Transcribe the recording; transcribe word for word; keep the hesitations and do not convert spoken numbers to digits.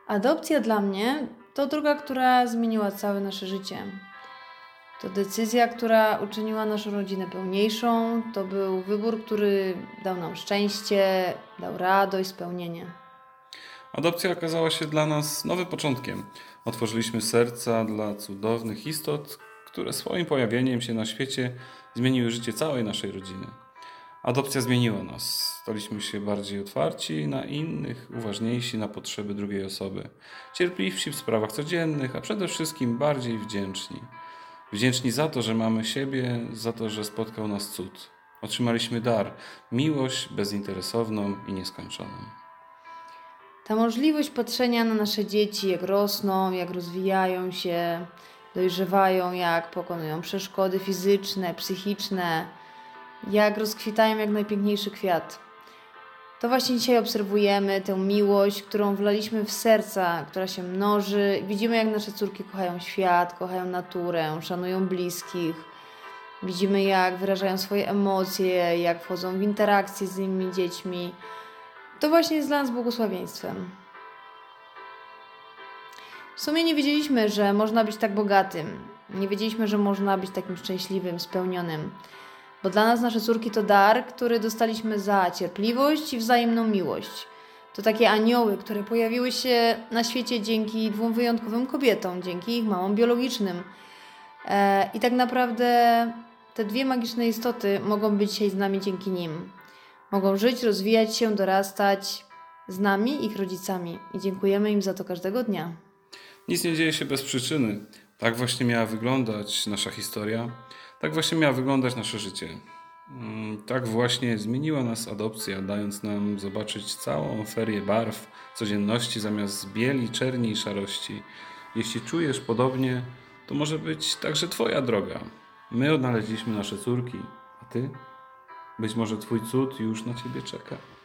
Adopcja dla mnie to droga, która zmieniła całe nasze życie. To decyzja, która uczyniła naszą rodzinę pełniejszą. To był wybór, który dał nam szczęście, dał radość, spełnienie. Adopcja okazała się dla nas nowym początkiem. Otworzyliśmy serca dla cudownych istot, które swoim pojawieniem się na świecie zmieniły życie całej naszej rodziny. Adopcja zmieniła nas. Staliśmy się bardziej otwarci na innych, uważniejsi na potrzeby drugiej osoby, cierpliwsi w sprawach codziennych, a przede wszystkim bardziej wdzięczni. Wdzięczni za to, że mamy siebie, za to, że spotkał nas cud. Otrzymaliśmy dar, miłość bezinteresowną i nieskończoną. Ta możliwość patrzenia na nasze dzieci, jak rosną, jak rozwijają się, dojrzewają, jak pokonują przeszkody fizyczne, psychiczne, jak rozkwitają jak najpiękniejszy kwiat. To właśnie dzisiaj obserwujemy tę miłość, którą wlaliśmy w serca, która się mnoży. Widzimy, jak nasze córki kochają świat, kochają naturę, szanują bliskich. Widzimy, jak wyrażają swoje emocje, jak wchodzą w interakcje z innymi dziećmi. To właśnie jest dla nas błogosławieństwem. W sumie nie wiedzieliśmy, że można być tak bogatym. Nie wiedzieliśmy, że można być takim szczęśliwym, spełnionym. Bo dla nas nasze córki to dar, który dostaliśmy za cierpliwość i wzajemną miłość. To takie anioły, które pojawiły się na świecie dzięki dwóm wyjątkowym kobietom, dzięki ich mamom biologicznym. E, I tak naprawdę te dwie magiczne istoty mogą być dzisiaj z nami dzięki nim. Mogą żyć, rozwijać się, dorastać z nami, ich rodzicami. I dziękujemy im za to każdego dnia. Nic nie dzieje się bez przyczyny. Tak właśnie miała wyglądać nasza historia. Tak właśnie miało wyglądać nasze życie. Tak właśnie zmieniła nas adopcja, dając nam zobaczyć całą ferię barw, codzienności zamiast bieli, czerni i szarości. Jeśli czujesz podobnie, to może być także Twoja droga. My odnaleźliśmy nasze córki, a Ty? Być może Twój cud już na Ciebie czeka.